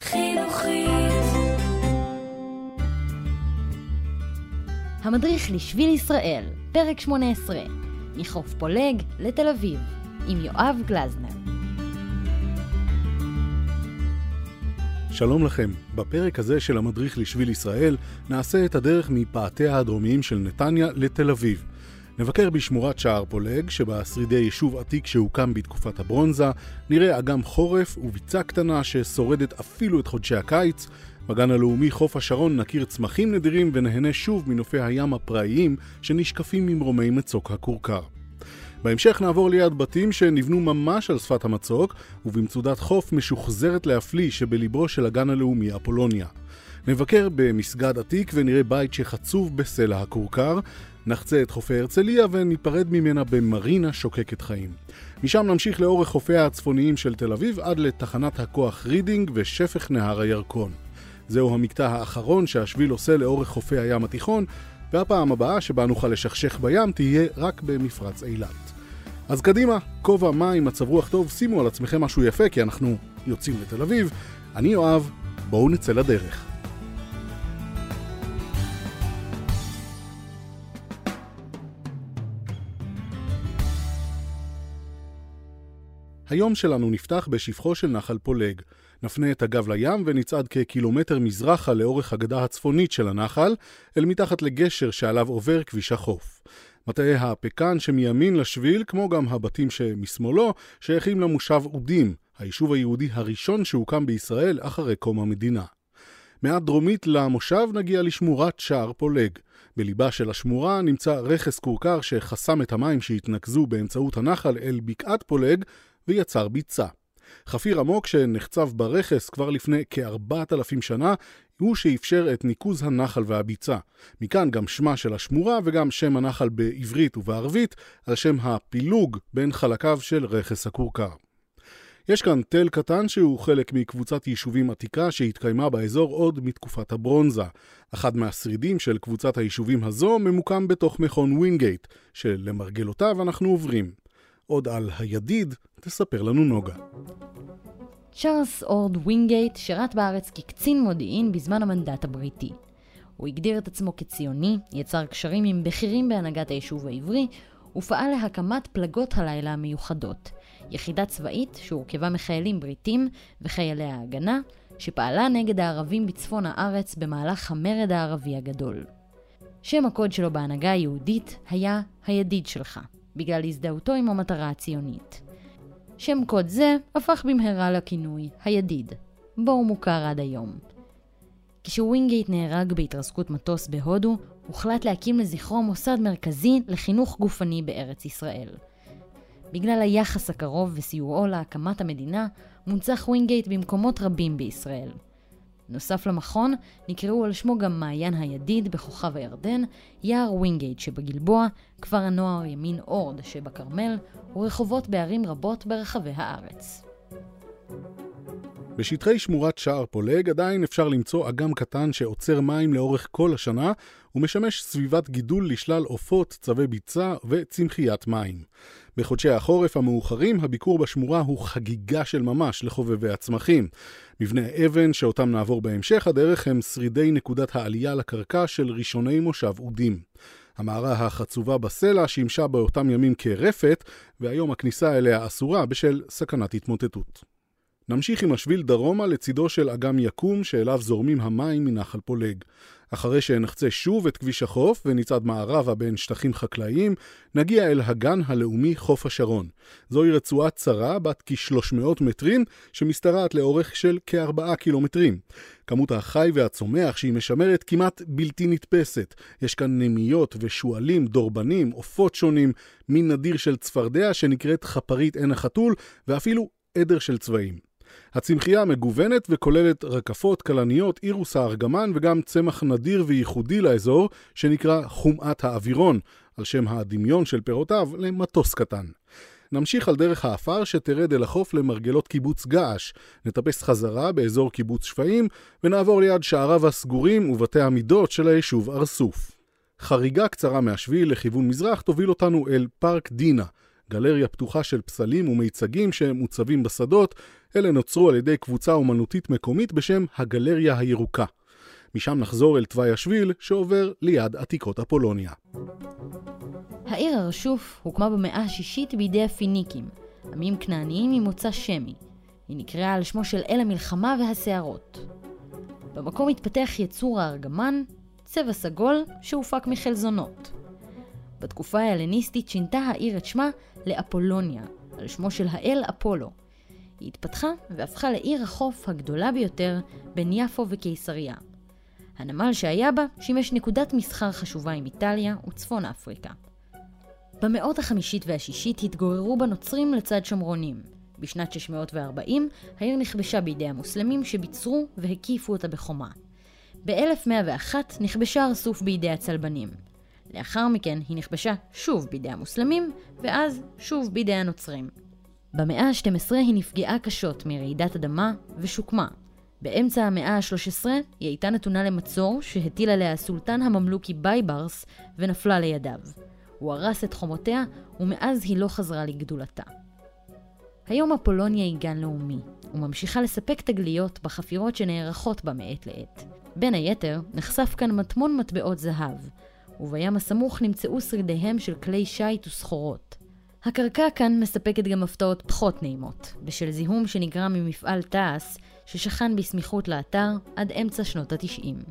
חינוכית. המדריך לשביל ישראל, פרק 18, מחוף פולג לתל אביב, עם יואב גלזנר. שלום לכם, בפרק הזה של המדריך לשביל ישראל נעשה את הדרך מפאתיה הדרומיים של נתניה לתל אביב. נבקר בשמורת שער פולג, שבה שרידי יישוב עתיק שהוקם בתקופת הברונזה, נראה אגם חורף וביצה קטנה ששורדת אפילו את חודשי הקיץ. בגן הלאומי חוף השרון נכיר צמחים נדירים ונהנה שוב מנופי הים הפראיים שנשקפים ממרומי מצוק הכורכר. בהמשך נעבור ליד בתים שנבנו ממש על שפת המצוק ובמצודת חוף משוחזרת להפליא שבליבו של הגן הלאומי אפולוניה. נבקר במסגד עתיק ונראה בית שחצוב בסלע הכורכר, נחצה את חופי הרצליה וניפרד ממנה במרינה שוקקת חיים. משם נמשיך לאורך חופיה הצפוניים של תל אביב עד לתחנת הכוח רידינג ושפך נהר הירקון. זהו המקטע האחרון שהשביל עושה לאורך חופי הים התיכון, והפעם הבאה שבה נוכל לשכשך בים תהיה רק במפרץ אילת. אז קדימה, כובע מים, מצב רוח טוב, שימו על עצמכם משהו יפה כי אנחנו יוצאים לתל אביב. אני יואב, בואו נצא לדרך. היום שלנו נפתח בשפחו של נחל פולג. נפנה את הגב לים ונצעד כקילומטר מזרחה לאורך הגדה הצפונית של הנחל, אל מתחת לגשר שעליו עובר כביש החוף. מטעי הפקן שמימין לשביל, כמו גם הבתים שמשמאלו, שייכים למושב עודים, היישוב היהודי הראשון שהוקם בישראל אחרי קום המדינה. מעט דרומית למושב נגיע לשמורת שער פולג. בליבה של השמורה נמצא רכס כורכר שחסם את המים שהתנקזו באמצעות הנחל אל בקעת פולג ויצר ביצה. חפיר עמוק שנחצב ברכס כבר לפני כ-4,000 שנה הוא שאפשר את ניקוז הנחל והביצה. מכאן גם שמה של השמורה וגם שם הנחל בעברית ובערבית על שם הפילוג בין חלקיו של רכס הכורכר. יש כאן תל קטן שהוא חלק מקבוצת יישובים עתיקה שהתקיימה באזור עוד מתקופת הברונזה. אחד מהשרידים של קבוצת היישובים הזו ממוקם בתוך מכון ווינגייט, שלמרגלותיו אנחנו עוברים. עוד על הידיד תספר לנו נוגה. צ'ארלס אורד ווינגייט שירת בארץ כקצין מודיעין בזמן המנדט הבריטי. הוא הגדיר את עצמו כציוני, יצר קשרים עם בכירים בהנהגת היישוב העברי, ופעל להקמת פלגות הלילה המיוחדות, יחידה צבאית שהורכבה מחיילים בריטים וחיילי ההגנה, שפעלה נגד הערבים בצפון הארץ במהלך המרד הערבי הגדול. שם הקוד שלו בהנהגה היהודית היה הידיד שלך, בגלל הזדהותו עם המטרה הציונית. שם קוד זה הפך במהרה לכינוי הידיד, בו הוא מוכר עד היום. כשווינגייט נהרג בהתרסקות מטוס בהודו, הוחלט להקים לזכרו מוסד מרכזי לחינוך גופני בארץ ישראל. בגלל היחס הקרוב וסיועו להקמת המדינה, מונצח ווינגייט במקומות רבים בישראל. נוסף למכון, נקראו על שמו גם מעיין הידיד בכוכב הירדן, יער ווינגייט שבגלבוע, כפר הנוער ימין אורד שבקרמל, ורחובות בערים רבות ברחבי הארץ. בשטחי שמורת שער פולג עדיין אפשר למצוא אגם קטן שעוצר מים לאורך כל השנה, ומשמש סביבת גידול לשלל עופות, צבי ביצה וצמחיית מים. בחודשי החורף המאוחרים הביקור בשמורה הוא חגיגה של ממש לחובבי הצמחים. מבני אבן שאותם נעבור בהמשך הדרך הם שרידי נקודת העלייה לקרקע של ראשוני מושב עודים. המערה החצובה בסלע שימשה באותם ימים כרפת, והיום הכניסה אליה אסורה בשל סכנת התמוטטות. נמשיך עם השביל דרומה לצידו של אגם יקום שאליו זורמים המים מנחל פולג. אחרי שנחצה שוב את כביש החוף ונצעד מערבה בין שטחים חקלאיים, נגיע אל הגן הלאומי חוף השרון. זוהי רצועה צרה בת כ-300 מטרים שמסתרעת לאורך של כ4 קילומטרים. כמות החי והצומח שהיא משמרת כמעט בלתי נתפסת. יש כאן נמיות ושואלים, דורבנים, עופות שונים, מין נדיר של צפרדע שנקראת חפרית עין החתול ואפילו עדר של צבעים. הצמחייה מגוונת וכוללת רקפות, קלניות, אירוס הארגמן וגם צמח נדיר וייחודי לאזור שנקרא חומאת האווירון, על שם הדמיון של פירותיו למטוס קטן. נמשיך על דרך האפר שתרד אל החוף למרגלות קיבוץ געש, נטפס חזרה באזור קיבוץ שפעים ונעבור ליד שעריו הסגורים ובתי המידות של היישוב ארסוף. חריגה קצרה מהשביל לכיוון מזרח תוביל אותנו אל פארק דינה, גלריה פתוחה של פסלים ומיצגים שמוצבים בשדות. אלה נוצרו על ידי קבוצה אומנותית מקומית בשם הגלריה הירוקה. משם נחזור אל תוואי השביל שעובר ליד עתיקות אפולוניה. העיר הרשוף הוקמה במאה ה-6 בידי הפיניקים, עמים כנעניים ממוצא שמי. היא נקראה על שמו של אל המלחמה והסערות. במקום התפתח יצור הארגמן, צבע סגול שהופק מחלזונות. בתקופה ההלניסטית שינתה העיר את שמה לאפולוניה, על שמו של האל אפולו. היא התפתחה והפכה לעיר החוף הגדולה ביותר בין יפו וקיסריה. הנמל שהיה בה שימש נקודת מסחר חשובה עם איטליה וצפון אפריקה. במאות החמישית והשישית התגוררו בנוצרים לצד שומרונים. בשנת 640 העיר נכבשה בידי המוסלמים שביצרו והקיפו אותה בחומה. ב-1101 נכבשה הרסוף בידי הצלבנים. לאחר מכן היא נכבשה שוב בידי המוסלמים ואז שוב בידי הנוצרים. במאה ה-12 היא נפגעה קשות מרעידת אדמה ושוקמה. באמצע המאה ה-13 היא הייתה נתונה למצור שהטיל עליה הסולטן הממלוכי בייברס ונפלה לידיו. הוא הרס את חומותיה ומאז היא לא חזרה לגדולתה. היום אפולוניה היא גן לאומי וממשיכה לספק תגליות בחפירות שנערכות בה מעת לעת. בין היתר נחשף כאן מטמון מטבעות זהב, ובים הסמוך נמצאו שרידיהם של כלי שייט וסחורות. הקרקע כאן מספקת גם הפתעות פחות נעימות, בשל זיהום שנגרם ממפעל תעש ששכן בסמיכות לאתר עד אמצע שנות ה-90.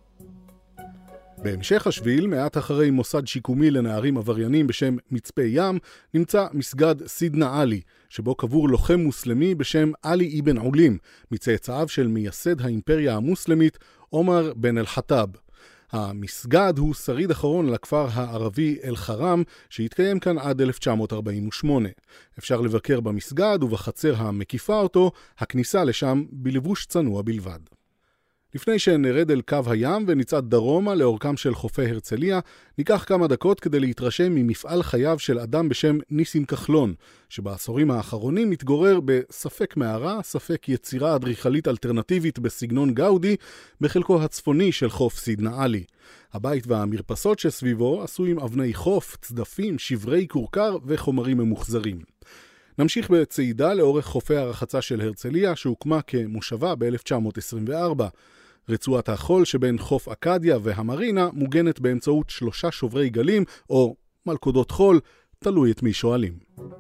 בהמשך השביל, מעט אחרי מוסד שיקומי לנערים עבריינים בשם מצפה ים, נמצא מסגד סידנה עלי, שבו קבור לוחם מוסלמי בשם עלי אבן עולים, מצאצאיו של מייסד האימפריה המוסלמית עומר בן אל-חטאב. המסגד הוא שריד אחרון לכפר הערבי אל-חרם, שהתקיים כאן עד 1948. אפשר לבקר במסגד ובחצר המקיפה אותו, הכניסה לשם בלבוש צנוע בלבד. לפני שנרד אל קו הים ונצעד דרומה לאורכם של חופי הרצליה, ניקח כמה דקות כדי להתרשם ממפעל חייו של אדם בשם ניסים כחלון, שבעשורים האחרונים מתגורר בספק מערה, ספק יצירה אדריכלית אלטרנטיבית בסגנון גאודי, בחלקו הצפוני של חוף סידנה עלי. הבית והמרפסות שסביבו עשויים אבני חוף, צדפים, שברי קורקר וחומרים ממוחזרים. נמשיך בצעידה לאורך חופי הרחצה של הרצליה, שהוקמה כמושבה ב-1924. רצועת החול שבין חוף אקדיה והמרינה מוגנת באמצעות 3 שוברי גלים או מלכודות חול, תלוי את מי שואלים.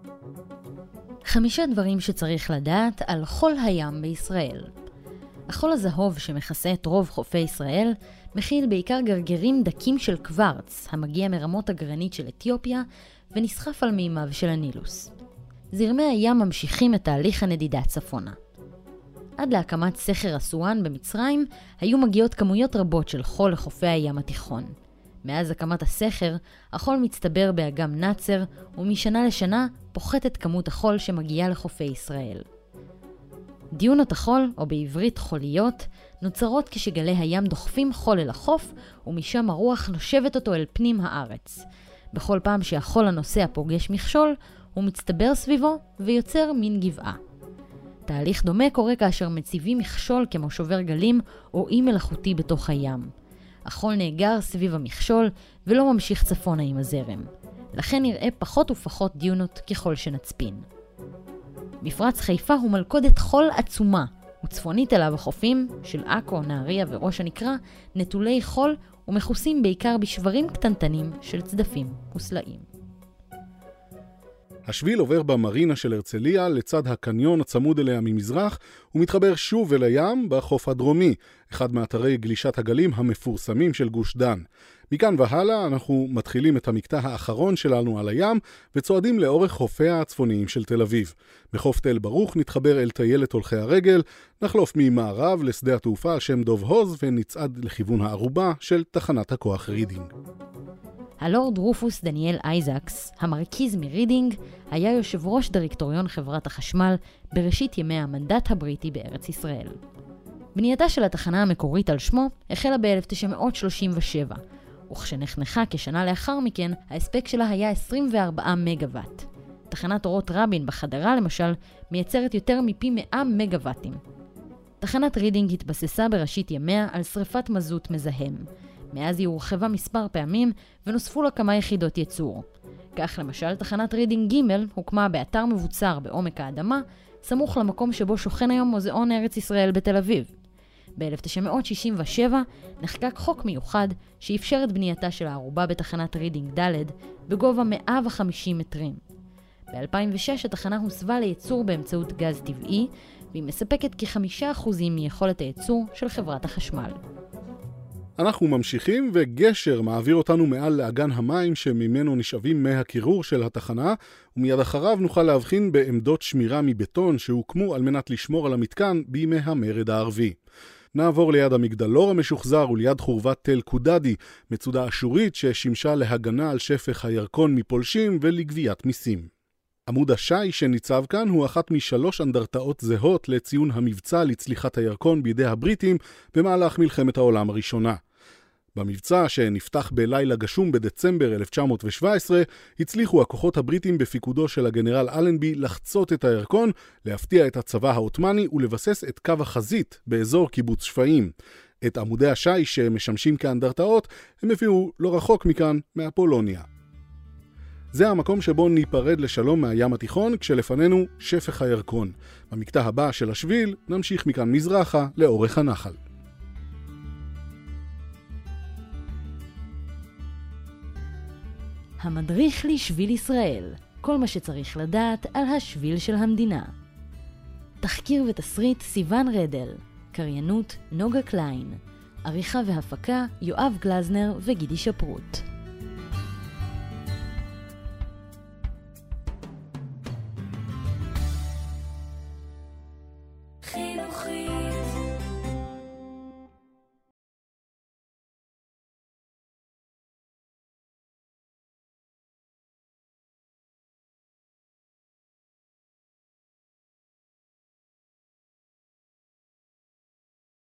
5 דברים שצריך לדעת על חול הים בישראל. החול הזהוב שמכסה את רוב חופי ישראל מכיל בעיקר גרגרים דקים של קוורץ המגיע מרמות הגרנית של אתיופיה ונסחף על מימיו של הנילוס. זרמי הים ממשיכים את תהליך הנדידה צפונה. עד להקמת סכר אסואן במצרים היו מגיעות כמויות רבות של חול לחופי הים התיכון. מאז הקמת הסכר, החול מצטבר באגם נצר, ומשנה לשנה פוחתת כמות החול שמגיעה לחופי ישראל. דיונות החול, או בעברית חוליות, נוצרות כשגלי הים דוחפים חול אל החוף, ומשם הרוח נושבת אותו אל פנים הארץ. בכל פעם שהחול הנוסע פוגש מכשול, הוא מצטבר סביבו ויוצר מין גבעה. תהליך דומה קורה כאשר מציבים מכשול כמו שובר גלים או אי מלאכותי בתוך הים. החול נאגר סביב המכשול ולא ממשיך צפונה עם הזרם. לכן נראה פחות ופחות דיונות ככל שנצפין. מפרץ חיפה הוא מלכודת חול עצומה, וצפונית אליו החופים של עכו, נהריה וראש הנקרה נטולי חול ומכוסים בעיקר בשברים קטנטנים של צדפים וסלעים. השביל עובר במרינה של הרצליה לצד הקניון הצמוד אליה ממזרח, ומתחבר שוב אל הים בחוף הדרומי, אחד מאתרי גלישת הגלים המפורסמים של גוש דן. מכאן והלאה אנחנו מתחילים את המקטע האחרון שלנו על הים, וצועדים לאורך חופיה הצפוניים של תל אביב. בחוף תל ברוך נתחבר אל טיילת הולכי הרגל, נחלוף ממערב לשדה התעופה על שם דוב הוז, ונצעד לכיוון הערובה של תחנת הכוח רידינג. הלורד רופוס דניאל אייזקס, המרכיז מרידינג, היה יושב ראש דירקטוריון חברת החשמל בראשית ימי המנדט הבריטי בארץ ישראל. בנייתה של התחנה המקורית על שמו החלה ב-1937, וכשנחנכה כשנה לאחר מכן, ההספק שלה היה 24 מגוואט. תחנת אורות רבין בחדרה למשל מייצרת יותר מפי 100 מגוואטים. תחנת רידינג התבססה בראשית ימיה על שריפת מזוט מזהם. מאז היא הורחבה מספר פעמים ונוספו לה כמה יחידות ייצור. כך למשל תחנת רידינג ג' הוקמה באתר מבוצר בעומק האדמה, סמוך למקום שבו שוכן היום מוזיאון ארץ ישראל בתל אביב. ב-1967 נחקק חוק מיוחד שאפשר את בנייתה של הערובה בתחנת רידינג ד' בגובה 150 מטרים. ב-2006 התחנה הוסבה לייצור באמצעות גז טבעי, והיא מספקת כ5% מיכולת הייצור של חברת החשמל. אנחנו ממשיכים, וגשר מעביר אותנו מעל לאגן המים שממנו נשאבים מי הקירור של התחנה, ומיד אחריו נוכל להבחין בעמדות שמירה מבטון שהוקמו על מנת לשמור על המתקן בימי המרד הערבי. נעבור ליד המגדלור המשוחזר וליד חורבת תל קודדי, מצודה אשורית ששימשה להגנה על שפך הירקון מפולשים ולגביית מיסים. עמוד השי שניצב כאן הוא אחת מ3 אנדרטאות זהות לציון המבצע לצליחת הירקון בידי הבריטים במהלך מלחמת העולם הראשונה. במבצע שנפתח בלילה גשום בדצמבר 1917, הצליחו הכוחות הבריטים בפיקודו של הגנרל אלנבי לחצות את הירקון, להפתיע את הצבא העות'מאני ולבסס את קו החזית באזור קיבוץ שפיים. את עמודי השי שמשמשים כאנדרטאות הם הביאו לא רחוק מכאן, מאפולוניה. זה המקום שבו ניפרד לשלום מהים התיכון כשלפנינו שפך הירקון. במקטע הבא של השביל נמשיך מכאן מזרחה לאורך הנחל. המדריך לשביל ישראל, כל מה שצריך לדעת על השביל של המדינה. תחקיר ותסריט סיוון רדל, קריינות נוגה קליין, עריכה והפקה יואב גלזנר וגידי שפרוט.